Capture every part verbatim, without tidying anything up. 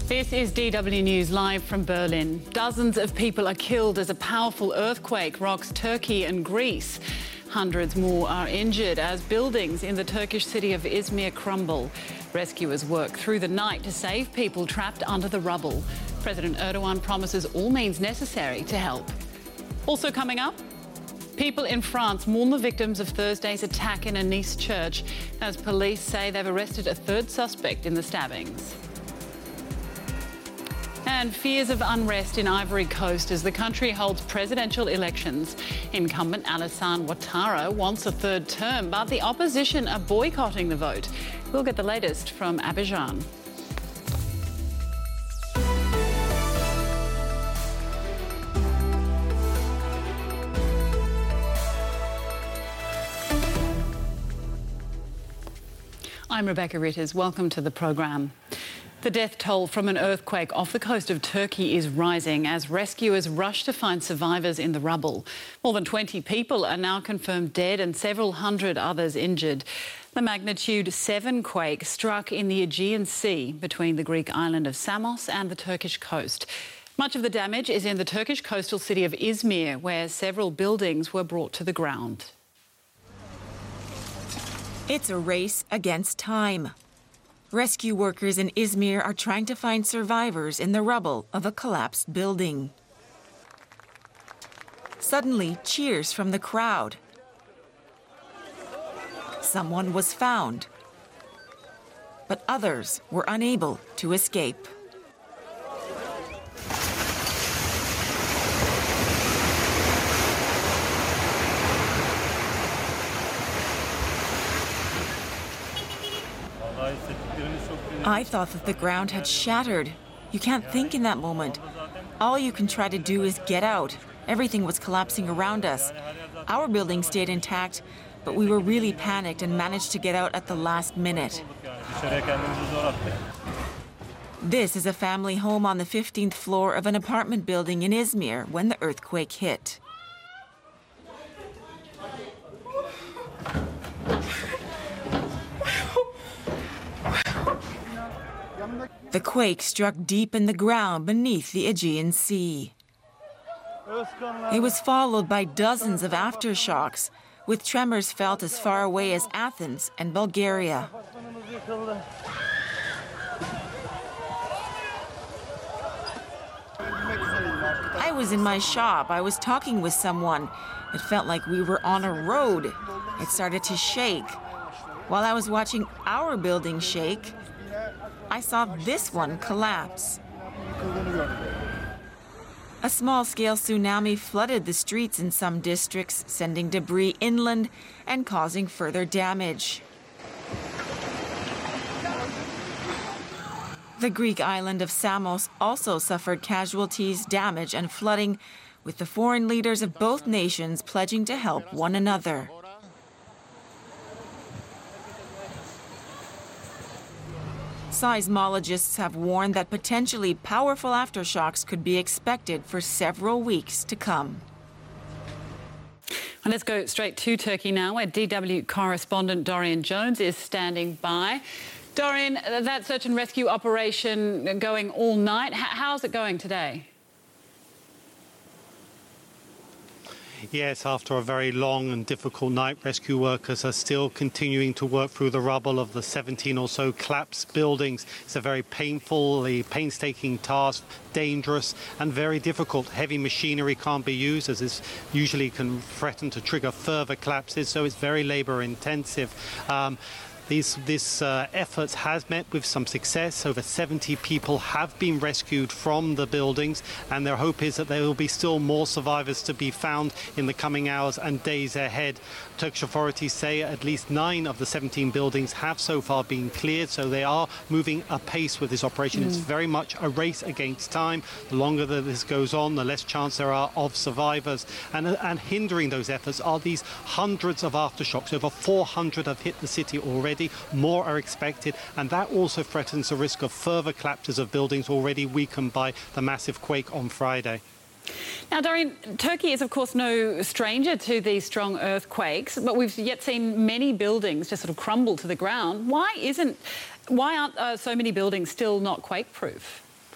This is D W News live from Berlin. Dozens of people are killed as a powerful earthquake rocks Turkey and Greece. Hundreds more are injured as buildings in the Turkish city of Izmir crumble. Rescuers work through the night to save people trapped under the rubble. President Erdogan promises all means necessary to help. Also coming up, people in France mourn the victims of Thursday's attack in a Nice church as police say they've arrested a third suspect in the stabbings. And fears of unrest in Ivory Coast as the country holds presidential elections. Incumbent Alassane Ouattara wants a third term, but the opposition are boycotting the vote. We'll get the latest from Abidjan. I'm Rebecca Ritters. Welcome to the program. The death toll from an earthquake off the coast of Turkey is rising as rescuers rush to find survivors in the rubble. More than twenty people are now confirmed dead and several hundred others injured. The magnitude seven quake struck in the Aegean Sea between the Greek island of Samos and the Turkish coast. Much of the damage is in the Turkish coastal city of Izmir, where several buildings were brought to the ground. It's a race against time. Rescue workers in Izmir are trying to find survivors in the rubble of a collapsed building. Suddenly, cheers from the crowd. Someone was found, but others were unable to escape. I thought that the ground had shattered. You can't think in that moment. All you can try to do is get out. Everything was collapsing around us. Our building stayed intact, but we were really panicked and managed to get out at the last minute. This is a family home on the fifteenth floor of an apartment building in Izmir when the earthquake hit. The quake struck deep in the ground beneath the Aegean Sea. It was followed by dozens of aftershocks, with tremors felt as far away as Athens and Bulgaria. I was in my shop. I was talking with someone. It felt like we were on a road. It started to shake. While I was watching our building shake, I saw this one collapse. A small-scale tsunami flooded the streets in some districts, sending debris inland and causing further damage. The Greek island of Samos also suffered casualties, damage, and flooding, with the foreign leaders of both nations pledging to help one another. Seismologists have warned that potentially powerful aftershocks could be expected for several weeks to come. And let's go straight to Turkey now, where D W correspondent Dorian Jones is standing by. Dorian, that search and rescue operation going all night. How's it going today? Yes, after a very long and difficult night, rescue workers are still continuing to work through the rubble of the seventeen or so collapsed buildings. It's a very painful, painstaking task, dangerous and very difficult. Heavy machinery can't be used, as this usually can threaten to trigger further collapses, so it's very labour intensive. Um, These, this uh, effort has met with some success. Over seventy people have been rescued from the buildings, and their hope is that there will be still more survivors to be found in the coming hours and days ahead. Turkish authorities say at least nine of the seventeen buildings have so far been cleared, so they are moving apace with this operation. Mm. It's very much a race against time. The longer that this goes on, the less chance there are of survivors. And, and hindering those efforts are these hundreds of aftershocks. Over four hundred have hit the city already. More are expected, and that also threatens the risk of further collapses of buildings already weakened by the massive quake on Friday. Now, Dorian, Turkey is, of course, no stranger to these strong earthquakes, but we've yet seen many buildings just sort of crumble to the ground. Why isn't, why aren't uh, so many buildings still not quake-proof?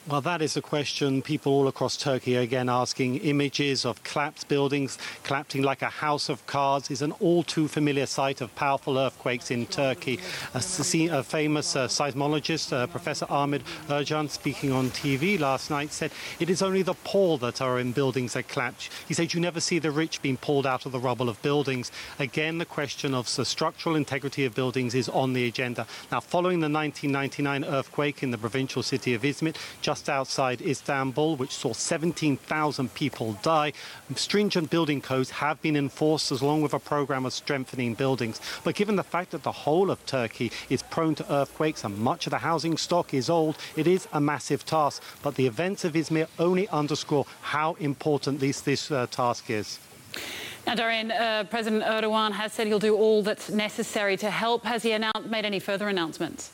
Well, that is a question people all across Turkey are again asking. Images of collapsed buildings, collapsing like a house of cards, is an all too familiar sight of powerful earthquakes in Turkey. A, a famous uh, seismologist, uh, Professor Ahmet Ercan, speaking on T V last night, said it is only the poor that are in buildings that collapse. He said you never see the rich being pulled out of the rubble of buildings. Again, the question of the structural integrity of buildings is on the agenda. Now, following the nineteen ninety-nine earthquake in the provincial city of Izmit, just Just outside Istanbul, which saw seventeen thousand people die, stringent building codes have been enforced, as along with a program of strengthening buildings. But given the fact that the whole of Turkey is prone to earthquakes and much of the housing stock is old, it is a massive task. But the events of Izmir only underscore how important this, this uh, task is. Now, Dorian, uh, President Erdogan has said he'll do all that's necessary to help. Has he announced, made any further announcements?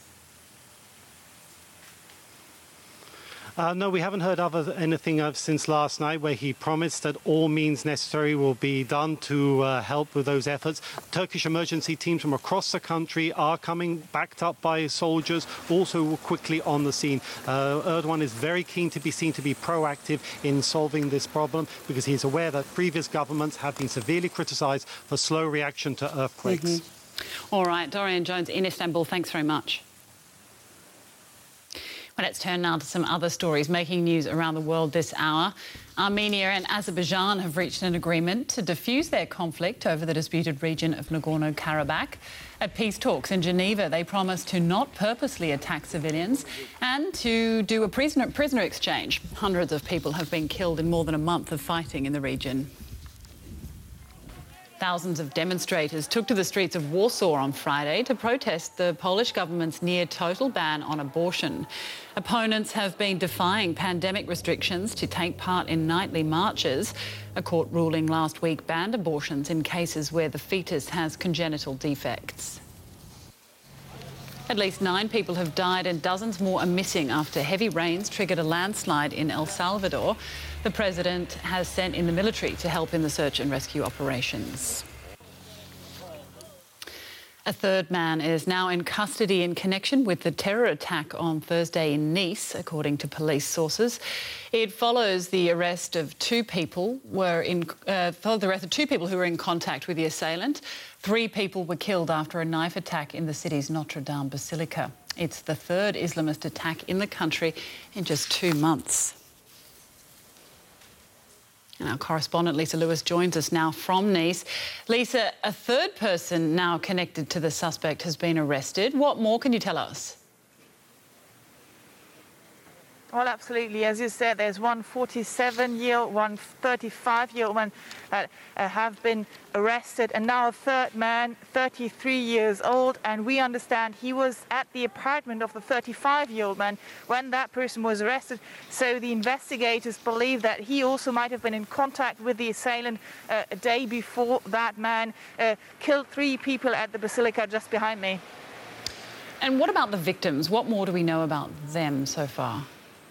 Uh, no, we haven't heard of anything of since last night, where he promised that all means necessary will be done to uh, help with those efforts. Turkish emergency teams from across the country are coming, backed up by soldiers, also quickly on the scene. Uh, Erdogan is very keen to be seen to be proactive in solving this problem, because he's aware that previous governments have been severely criticised for slow reaction to earthquakes. Mm-hmm. All right, Dorian Jones in Istanbul, thanks very much. Well, let's turn now to some other stories making news around the world this hour. Armenia and Azerbaijan have reached an agreement to defuse their conflict over the disputed region of Nagorno-Karabakh. At peace talks in Geneva, they promised to not purposely attack civilians and to do a prisoner, prisoner exchange. Hundreds of people have been killed in more than a month of fighting in the region. Thousands of demonstrators took to the streets of Warsaw on Friday to protest the Polish government's near-total ban on abortion. Opponents have been defying pandemic restrictions to take part in nightly marches. A court ruling last week banned abortions in cases where the fetus has congenital defects. At least nine people have died and dozens more are missing after heavy rains triggered a landslide in El Salvador. The president has sent in the military to help in the search and rescue operations. A third man is now in custody in connection with the terror attack on Thursday in Nice, according to police sources. It follows the arrest of two people were in uh, followed the arrest of two people who were in contact with the assailant. Three people were killed after a knife attack in the city's Notre Dame Basilica. It's the third Islamist attack in the country in just two months. And our correspondent Lisa Lewis joins us now from Nice. Lisa, a third person now connected to the suspect has been arrested. What more can you tell us? Well, absolutely. As you said, there's one forty-seven-year-old, one thirty-five-year-old man that uh, have been arrested, and now a third man, thirty-three years old. And we understand he was at the apartment of the thirty-five-year-old man when that person was arrested. So the investigators believe that he also might have been in contact with the assailant uh, a day before that man uh, killed three people at the Basilica just behind me. And what about the victims? What more do we know about them so far?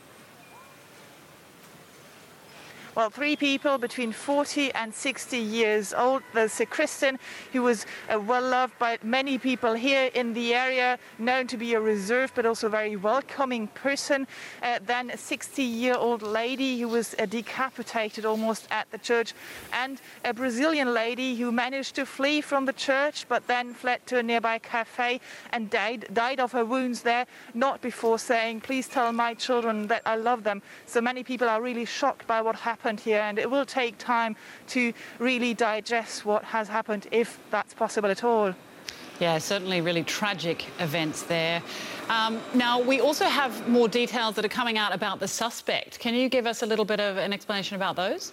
Well, three people between forty and sixty years old. There's a Christian who was uh, well loved by many people here in the area, known to be a reserved but also very welcoming person. Uh, then a sixty-year-old lady who was uh, decapitated almost at the church, and a Brazilian lady who managed to flee from the church but then fled to a nearby cafe and died, died of her wounds there, not before saying, "Please tell my children that I love them." So many people are really shocked by what happened here, and it will take time to really digest what has happened, if that's possible at all. Yeah, certainly really tragic events there. Um, now, we also have more details that are coming out about the suspect. Can you give us a little bit of an explanation about those?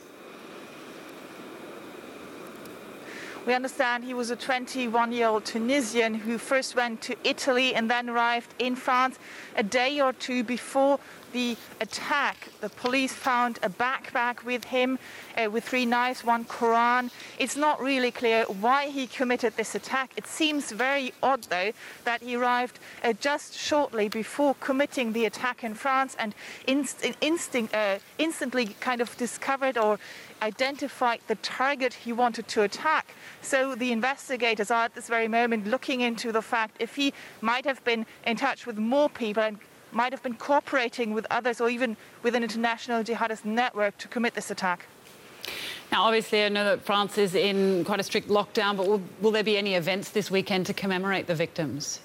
We understand he was a twenty-one-year-old Tunisian who first went to Italy and then arrived in France a day or two before the attack. The police found a backpack with him uh, with three knives, one Quran. It's not really clear why he committed this attack. It seems very odd, though, that he arrived uh, just shortly before committing the attack in France and inst instinct, uh, instantly kind of discovered or identified the target he wanted to attack. So the investigators are at this very moment looking into the fact if he might have been in touch with more people and might have been cooperating with others or even with an international jihadist network to commit this attack. Now, obviously, I know that France is in quite a strict lockdown, but will, will there be any events this weekend to commemorate the victims?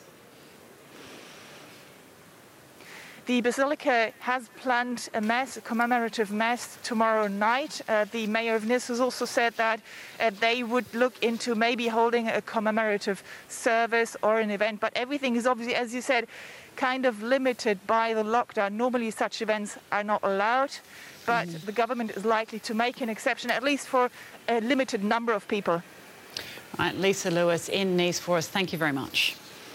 The Basilica has planned a mass, a commemorative mass tomorrow night. Uh, the mayor of Nice has also said that uh, they would look into maybe holding a commemorative service or an event. But everything is obviously, as you said, kind of limited by the lockdown. Normally such events are not allowed, but mm. the government is likely to make an exception, at least for a limited number of people. All right, Lisa Lewis in Nice for us. Thank you very much.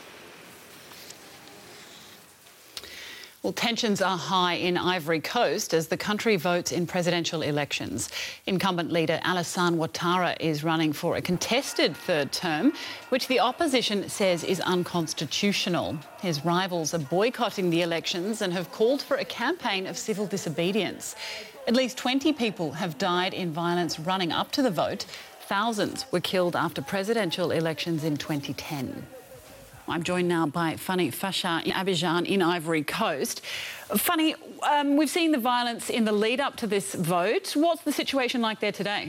Well, tensions are high in Ivory Coast as the country votes in presidential elections. Incumbent leader Alassane Ouattara is running for a contested third term, which the opposition says is unconstitutional. His rivals are boycotting the elections and have called for a campaign of civil disobedience. At least twenty people have died in violence running up to the vote. Thousands were killed after presidential elections in twenty ten. I'm joined now by Fanny Facha in Abidjan in Ivory Coast. Fanny, um, we've seen the violence in the lead up to this vote. What's the situation like there today?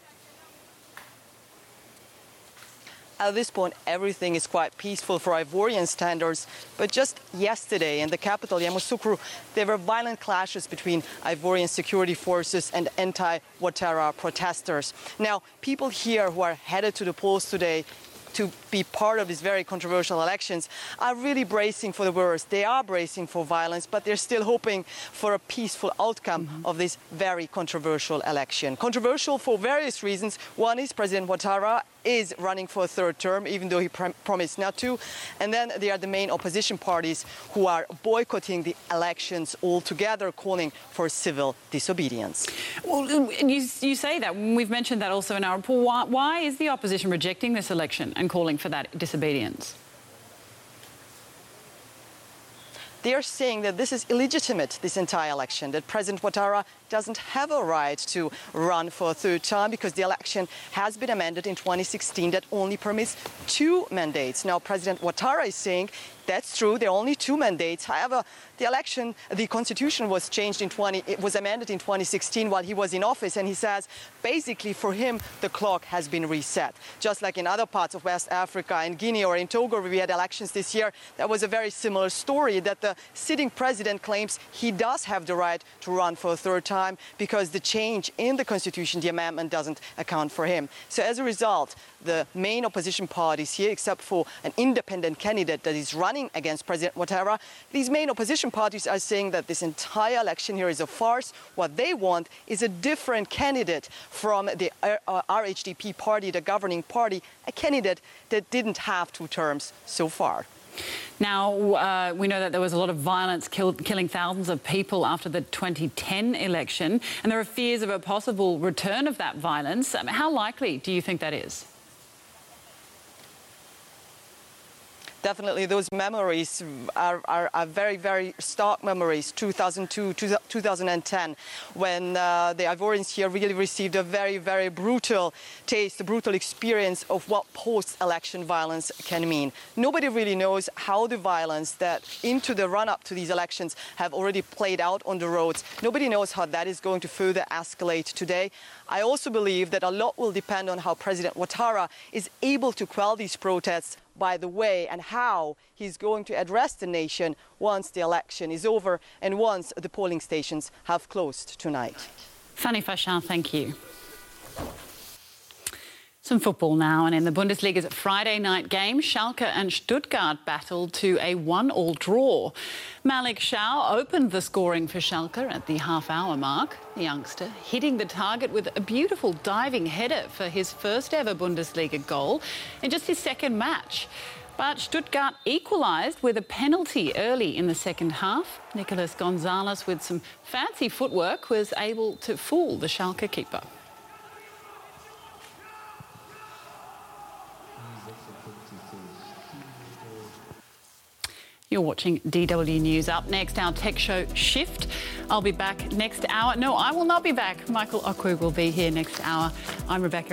At this point, everything is quite peaceful for Ivorian standards. But just yesterday in the capital, Yamoussoukro, there were violent clashes between Ivorian security forces and anti-Ouattara protesters. Now, people here who are headed to the polls today to be part of these very controversial elections are really bracing for the worst. They are bracing for violence, but they're still hoping for a peaceful outcome mm-hmm. of this very controversial election. Controversial for various reasons. One is President Ouattara is running for a third term, even though he pr- promised not to. And then there are the main opposition parties who are boycotting the elections altogether, calling for civil disobedience. Well, you, you say that. We've mentioned that also in our report. Why, why is the opposition rejecting this election and calling for that disobedience? They are saying that this is illegitimate, this entire election, that President Ouattara doesn't have a right to run for a third time because the election has been amended in twenty sixteen that only permits two mandates. Now, President Ouattara is saying that's true, there are only two mandates. However, the election, the constitution was changed in twenty, it was amended in twenty sixteen while he was in office, and he says basically for him the clock has been reset. Just like in other parts of West Africa, in Guinea or in Togo, where we had elections this year, that was a very similar story, that the sitting president claims he does have the right to run for a third time because the change in the constitution, the amendment, doesn't account for him. So as a result, the main opposition parties here, except for an independent candidate that is running against President Ouattara, these main opposition parties are saying that this entire election here is a farce. What they want is a different candidate from the R H D P party, the governing party, a candidate that didn't have two terms so far. Now, uh, we know that there was a lot of violence killed, killing thousands of people after the twenty ten election, and there are fears of a possible return of that violence. Um, how likely do you think that is? Definitely, those memories are, are, are very, very stark memories. two thousand two, two thousand ten, when uh, the Ivorians here really received a very, very brutal taste, a brutal experience of what post-election violence can mean. Nobody really knows how the violence that into the run-up to these elections have already played out on the roads. Nobody knows how that is going to further escalate today. I also believe that a lot will depend on how President Ouattara is able to quell these protests by the way and how he's going to address the nation once the election is over and once the polling stations have closed tonight. Fanny Facha, thank you. Some football now, and in the Bundesliga's Friday night game, Schalke and Stuttgart battled to a one-all draw. Malik Shao opened the scoring for Schalke at the half-hour mark. The youngster hitting the target with a beautiful diving header for his first-ever Bundesliga goal in just his second match. But Stuttgart equalised with a penalty early in the second half. Nicolas Gonzalez, with some fancy footwork, was able to fool the Schalke keeper. You're watching D W News. Up next, our tech show Shift. I'll be back next hour. No, I will not be back. Michael Okwug will be here next hour. I'm Rebecca.